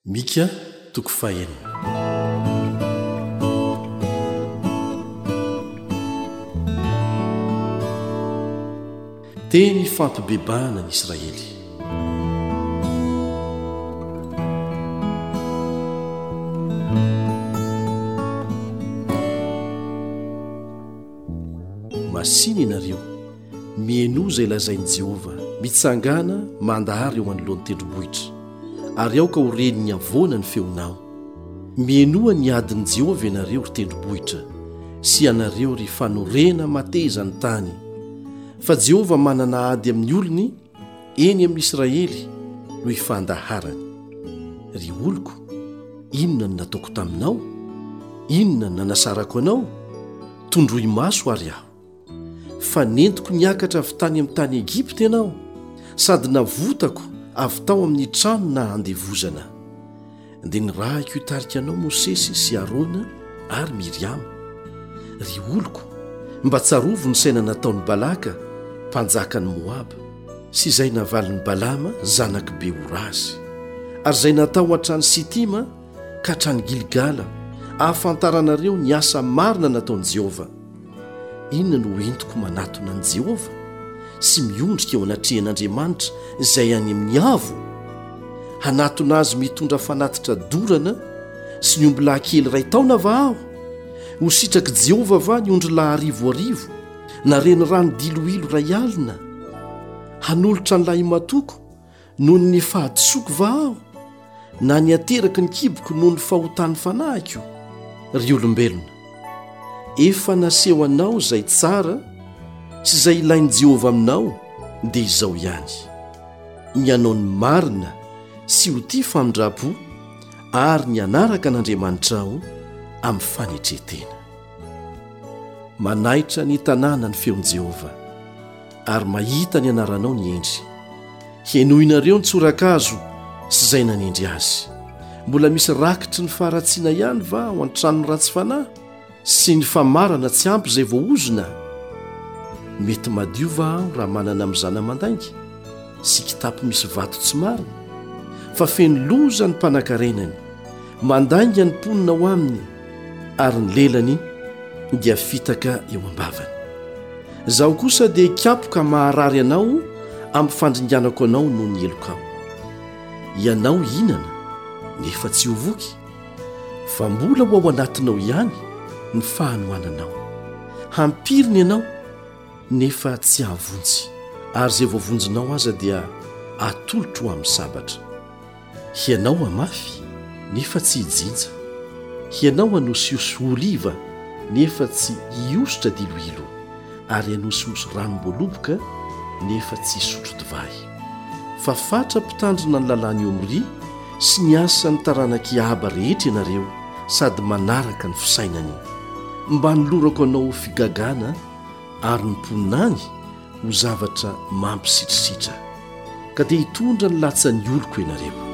Mika toko fahenina. Teny fampibebahana ny Israely. Masiny ianareo mieno izay lazain'i Jehova, mitsangana mandahary eo anoloan'ny tendrombohitra, ary aoka ho reniny avoana ny feonao. Mienoa ny adin'i Jehova ianareo ry tendrombohitra, sy ianareo ry fanorena mateza ny tany. Fa Jehova manana ady amin'ny olony eny amin'Israely no hifandaharany. Ry oloko, inona no nataoko taminao? Inona no nanasarako anao? Tondroy maso ary aho. Fa nentiko niakatra avy tany amin'ny tany Egipta ianao, sady navotako avy tao amin'ny trano na handevozana. Dia nirahako hitarika anao Mosesy sy Arona ary Miriama. Ry oloko, mba tsarovo ny saina nataon'ny Balaka, mpanjakany Moaba, sy izay navalin'ny Balama zanaky Beorazy, ary izay natao hatrany Sitima ka hatrany Gilgala, ahafantaranareo ny asa marina nataon'i Jehova. Inona no entiko manatona an'i Jehova sy miondrika eo anatrehan'Andriamanitra izay any amin'ny avo? Hanatona azy mitondra fanatitra dorana sy ny omby lahy kely ray taona va aho? Ho sitraky Jehova va ny ondry lahy arivoarivo, na reny rano diloilo ray alina? Hanolotra ny lahy matoko noho ny fahadisoko va aho, na ny ateraky ny kiboko noho ny fahotany fanahiko? Ry olombelona, efa naseho anao izay tsara sy izay ilain'i Jehova aminao dia izao ihany: ny anao ny marina sy ho tia famindrapo, ary ny anaraka an'Andriamanitra ao amin'ny fanetretena. Manaitra ny tanàna ny feon'i Jehova, ary mahita ny anaranao ny endry. Henoinareo ny tsorakazo sy izay nanendry azy. Mbola misy rakitry ny faharatsiana ihany va ao an-tranony ratsy fanahy, sy ny famarana tsy ampy izay voaozona? Mety madio va aho raha manana amin'izana mandainga, sy kitapo misy vato tsy marina? Fa feno loza ny mpanankarenany, mandainga ny mponina ao aminy, ary ny lelany dia fitaka eo am-bavany. Zaho kosa dia hikapoka maharary anao amin'ny fandringanako anao noho ny elokao. Ianao hinana nefa tsy hovoky, fa mbola ho ao anatinao ihany ny fahanoananao. Hampiriny ianao nefa tsy hahavonjy, ary izay voavonjinao aza dia atolotro amin'ny sabatra. Hianao hamafy nefa tsy hijinja, hianao hanosihosy oliva nefa tsy hiositra diloilo, ary hanosihosy ranom-boaloboka nefa tsy hisotro divay. Fa fatra mpitandrina ny lalàny Omri sy ny asan'ny taranaki Aba rehetra ianareo, sady manaraka ny fisainany. Mba nolorako anao figagana ary ny mponany ho zavatra mampisitrisitra, ka dia hitondra ny latsan'ny oloko ianareo.